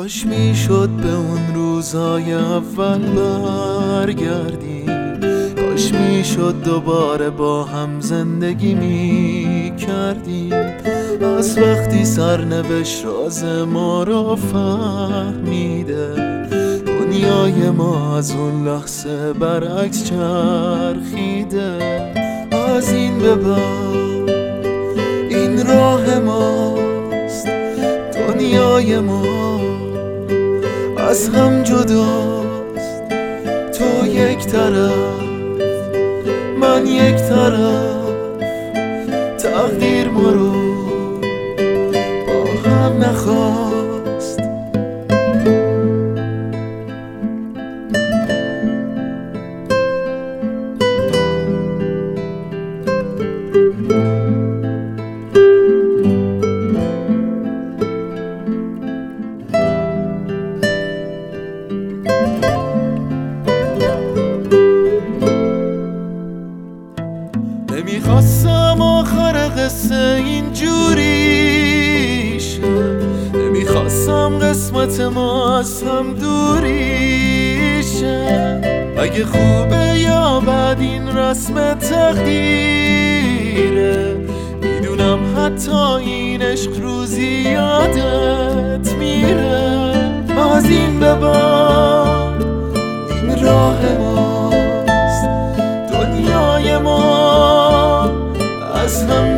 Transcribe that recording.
کاش میشد به اون روزای اول برگردیم، کاش میشد دوباره با هم زندگی میکردیم. از وقتی سرنوشت راز ما را فهمیده، دنیای ما از اون لحظه برعکس چرخیده. از این به بعد این راه ماست، دنیای ما از هم جداست. تو یک طرف من یک طرف، تقدیر ما رو با هم نخواست. نمیخواستم آخر قصه اینجوری شه، نمیخواستم قسمت ما از هم دوری شه. اگه خوبه یا بد این رسم تقدیره، میدونم حتی این عشق روزی یادت میره. از این به بعد این راه ماست، دنیای ما از هم